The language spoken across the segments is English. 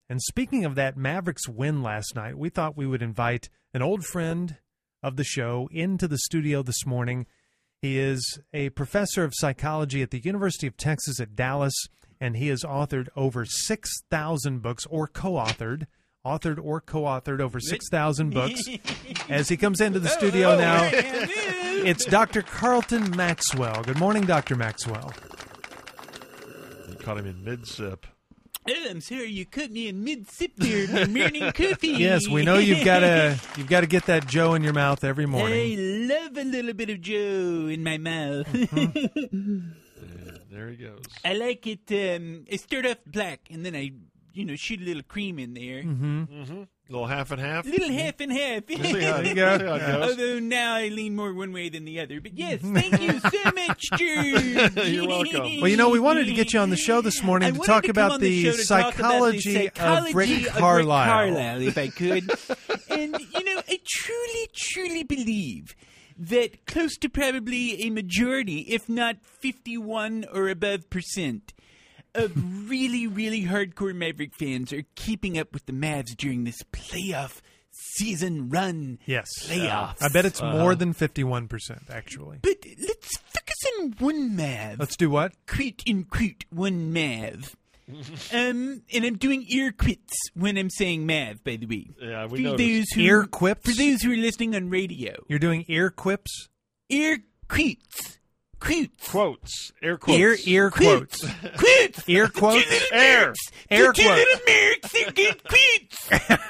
And speaking of that Mavericks win last night, we thought we would invite an old friend of the show into the studio this morning. He is a professor of psychology at the University of Texas at Dallas, and he has authored over 6,000 books, or co-authored, over 6,000 books. As he comes into the studio now, it's Dr. Carlton Maxwell. Good morning, Dr. Maxwell. You caught him in mid-sip. Oh, I'm sorry, you caught me in mid-sip there, my morning coffee. Yes, we know you've got to get that Joe in your mouth every morning. I love a little bit of Joe in my mouth. There he goes. I like it. I start off black, and then I, shoot a little cream in there. A little half and half? Little half and half. There you go. Although now I lean more one way than the other. But yes, thank you so much, George. You're welcome. Well, we wanted to get you on the show this morning to talk about the psychology of Rick Carlisle. If I could. And, I truly, truly believe that close to probably a majority, if not 51 or above % of really, really hardcore Maverick fans are keeping up with the Mavs during this playoff season run. Yes. Playoffs. I bet it's more than 51%, actually. But let's focus on one Mav. Let's do what? Quote, unquote, one Mav. And I'm doing ear quits when I'm saying Mav, by the way. Yeah, we noticed. Ear quips? For those who are listening on radio. You're doing ear quips? Ear quits. Quotes. Air quotes. Ear quotes. Quotes. Ear quotes. Air. Air Two quotes. little Mercs, they're good quotes.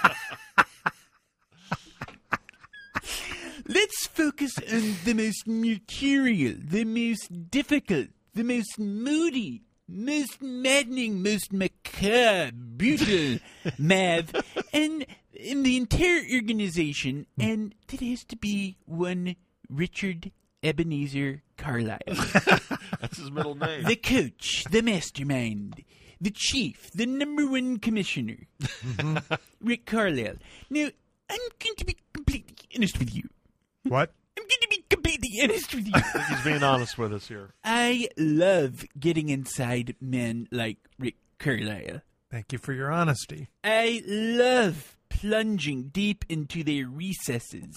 Let's focus on the most mercurial, the most difficult, the most moody, most maddening, most macabre, brutal Mav, and in the entire organization, and that has to be one Richard Ebenezer Carlisle. That's his middle name. The coach, the mastermind, the chief, the number one commissioner, Rick Carlisle. Now, I'm going to be completely honest with you. What? I'm going to be completely honest with you. I think he's being honest with us here. I love getting inside men like Rick Carlisle. Thank you for your honesty. I love plunging deep into their recesses.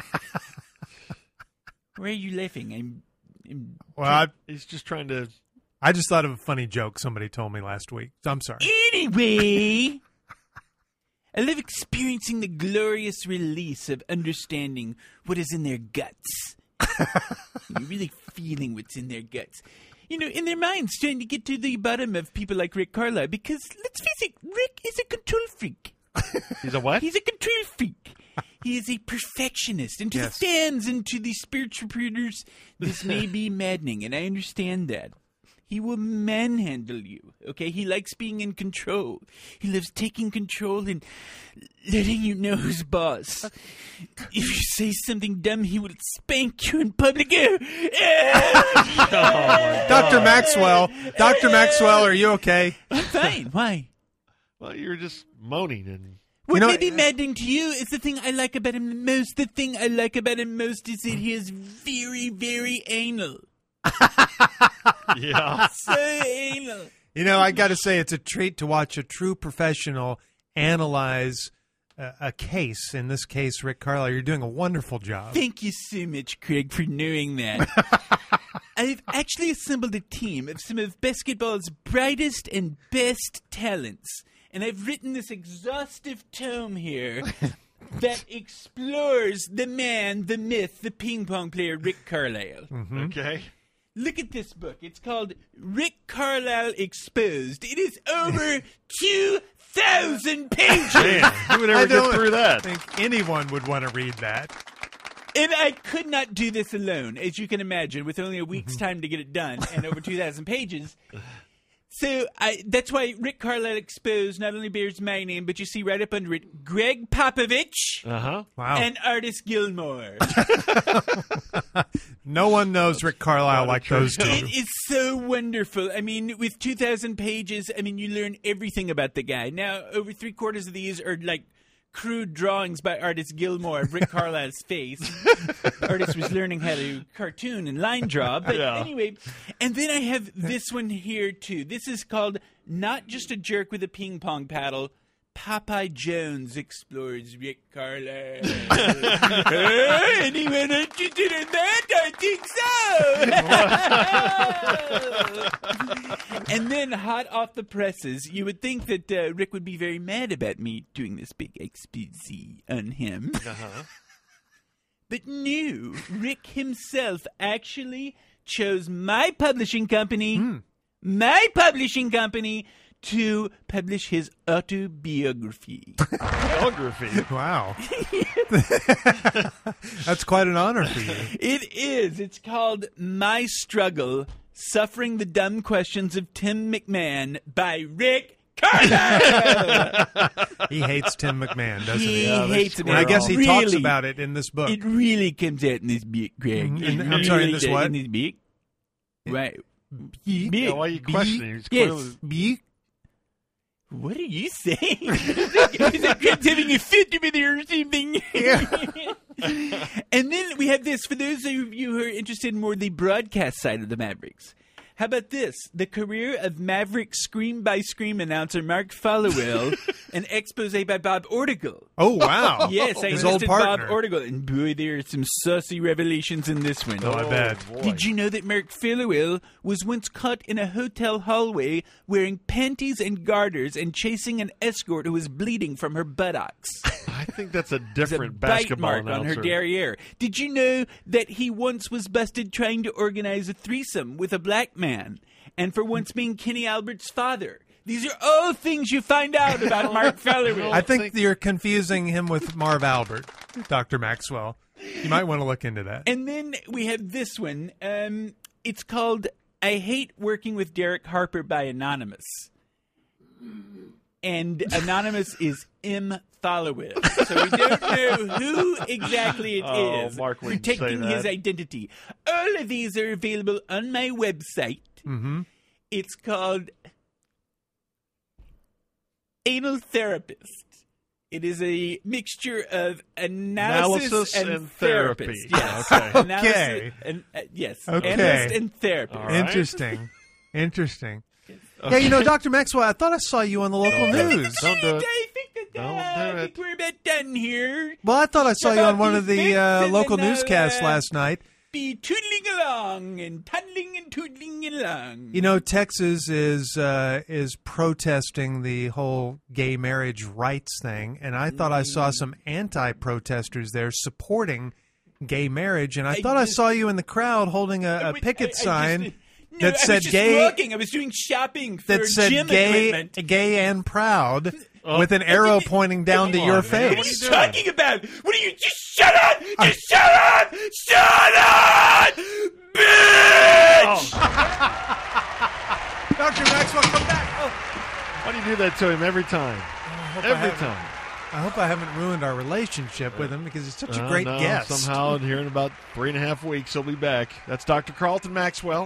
Why are you laughing? He's just trying to... I just thought of a funny joke somebody told me last week. So I'm sorry. Anyway, I love experiencing the glorious release of understanding what is in their guts. You're really feeling what's in their guts. In their minds, trying to get to the bottom of people like Rick Carlisle. Because, let's face it, Rick is a control freak. He's a what? He's a control freak. He is a perfectionist. And to the fans and to the spiritual readers, this may be maddening, and I understand that. He will manhandle you, okay? He likes being in control. He loves taking control and letting you know who's boss. If you say something dumb, he will spank you in public. Dr. Maxwell, are you okay? I'm fine. Why? Well, you're just moaning and... What may be maddening to you is the thing I like about him the most. The thing I like about him most is that he is very, very anal. Yeah. So anal. I got to say, it's a treat to watch a true professional analyze a case. In this case, Rick Carlisle, you're doing a wonderful job. Thank you so much, Craig, for knowing that. I've actually assembled a team of some of basketball's brightest and best talents. And I've written this exhaustive tome here that explores the man, the myth, the ping pong player, Rick Carlisle. Mm-hmm. Okay. Look at this book. It's called Rick Carlisle Exposed. It is over 2,000 pages. Man, who would ever get through that? I think anyone would want to read that. And I could not do this alone, as you can imagine, with only a week's time to get it done and over 2,000 pages. So that's why Rick Carlisle Exposed not only bears my name, but you see right up under it, Greg Popovich Wow. and Artis Gilmore. No one knows Rick Carlisle like those two. It is so wonderful. I mean, with 2,000 pages, you learn everything about the guy. Now, over 3/4 of these are like crude drawings by Artis Gilmore of Rick Carlisle's face. Artis was learning how to cartoon and line draw. But anyway, and then I have this one here, too. This is called Not just a jerk with a ping pong paddle. Popeye Jones explores Rick Carlisle. Anyone interested in that? I think so. And then, hot off the presses, you would think that Rick would be very mad about me doing this big expose on him. Uh-huh. But no, Rick himself actually chose my publishing company, to publish his autobiography. Biography? Wow. That's quite an honor for you. It is. It's called My Struggle, Suffering the Dumb Questions of Tim McMahon by Rick Carlisle. He hates Tim McMahon, doesn't he? He hates him. And I guess he talks Really, about it in this book. It really comes out in this book, Greg. Mhm. I'm sorry, in this what? In this book. Right. Yeah, why are you questioning? He's Yes. clearly- What are you saying? Is it Greg's having a fit over there or something? And then we have this, for those of you who are interested in more the broadcast side of the Mavericks. How about this? The career of Maverick scream-by-scream announcer Mark Followill, an expose by Bob Ortigal. Oh, wow. Yes, I His old enlisted Bob partner. Ortigal. And boy, there are some saucy revelations in this one. Oh, I bet. Boy. Did you know that Mark Followill was once caught in a hotel hallway wearing panties and garters and chasing an escort who was bleeding from her buttocks? I think that's a There's a different bite basketball mark on her announcer. derriere. Did you know that he once was busted trying to organize a threesome with a black man? And for once being Kenny Albert's father. These are all things you find out about Mark Followill. I think you're confusing him with Marv Albert, Dr. Maxwell. You might want to look into that. And then we have this one. It's called I Hate Working with Derek Harper by Anonymous. And Anonymous is M. Followill. So we don't know who exactly it is. Mark wouldn't say protecting that. his identity. All of these are available on my website. Mm-hmm. It's called Anal Therapist. It is a mixture of analysis and therapy. therapist. Yes. Okay. Analysis Okay. and, yes. Okay. Analyst and therapist. All right. Interesting. Yeah, you know, Dr. Maxwell, I thought I saw you on the local news. Don't do it. I think we're about done here. Well, I thought I saw you on one of the These bits, and local then I'll, newscasts last night. Be tootling along and tuddling and tootling along. You know, Texas is protesting the whole gay marriage rights thing, and I thought I saw some anti-protesters there supporting gay marriage, and I thought I saw you in the crowd holding a picket sign that said I was just gay. walking. I was doing shopping for That said gym gay, equipment. gay and proud, with an arrow pointing down to Come your on, man. What are face. you talking about? What are you? Just shut up! Just shut up! Shut up! Bitch! Dr. Maxwell, come back. Why do you do that to him every time? Every time. I hope I haven't ruined our relationship with him because he's such a great no, guest. Somehow, here in about 3.5 weeks, he'll be back. That's Dr. Carlton Maxwell.